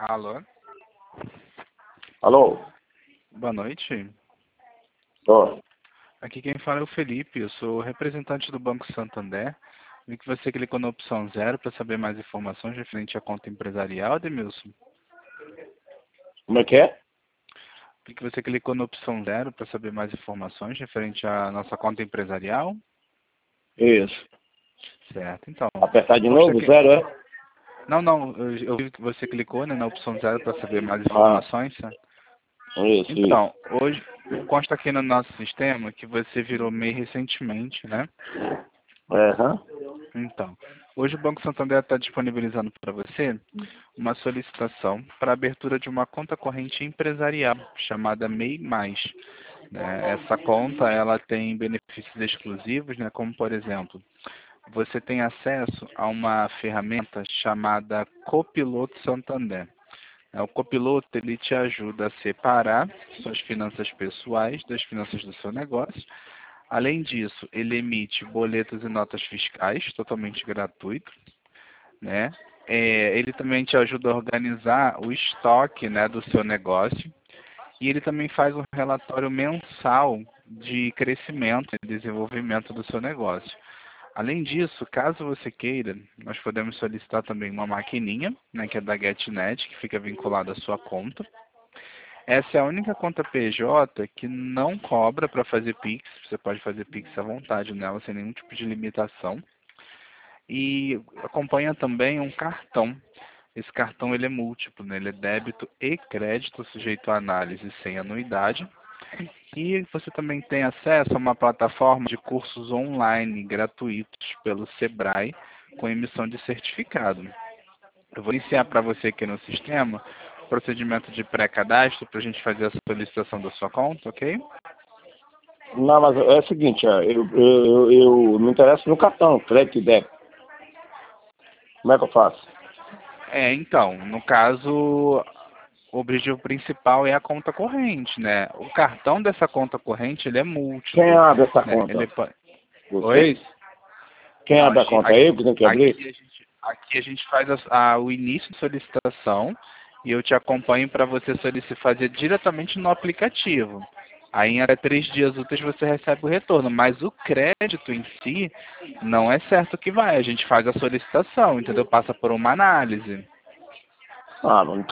Alô, Alô? boa noite. Ó, Aqui quem fala é o Felipe, eu sou representante do Banco Santander. Vi que você clicou na opção 0 para saber mais informações referente à conta empresarial, Demilson. como é que é? Vi que você clicou na opção 0 para saber mais informações referente à nossa conta empresarial. Isso. Certo, então. Apertar de Consta novo, que... zero, é? Não, eu vi que você clicou, né, na opção 0 para saber mais Ah, informações. Certo? isso. Então, hoje consta aqui no nosso sistema que você virou MEI recentemente, né? Aham. Então, hoje o Banco Santander está disponibilizando para você uma solicitação para abertura de uma conta corrente empresarial chamada MEI+. Né? Essa conta ela tem benefícios exclusivos, né? Como por exemplo, você tem acesso a uma ferramenta chamada Copiloto Santander. O copiloto ele te ajuda a separar suas finanças pessoais das finanças do seu negócio. Além disso, ele emite boletos e notas fiscais totalmente gratuitos, né? Ele também te ajuda a organizar o estoque, né, do seu negócio e ele também faz um relatório mensal de crescimento e desenvolvimento do seu negócio. Além disso, caso você queira, nós podemos solicitar também uma maquininha, né, que é da GetNet, que fica vinculada à sua conta. Essa é a única conta PJ que não cobra para fazer Pix. Você pode fazer Pix à vontade nela, sem nenhum tipo de limitação. E acompanha também um cartão. Esse cartão ele é múltiplo, né? Ele é débito e crédito, sujeito à análise sem anuidade. E você também tem acesso a uma plataforma de cursos online gratuitos pelo Sebrae, com emissão de certificado. Eu vou iniciar para você aqui no sistema o procedimento de pré-cadastro para a gente fazer a solicitação da sua conta, ok? Não, mas é o seguinte, ó, eu me interesso no cartão, crédito e débito. Como é que eu faço? Então, no caso, o objetivo principal é a conta corrente, né? O cartão dessa conta corrente, ele é Quem múltiplo, abre essa né? conta? Oi? Vocês? Quem Não, abre a conta? É eu que tenho que abrir? aqui a gente faz o início de solicitação e eu te acompanho para você fazer diretamente no aplicativo. Aí em até 3 dias úteis você recebe o retorno, mas o crédito em si não é certo que vai. A gente faz a solicitação, entendeu? Passa por uma análise. Ah,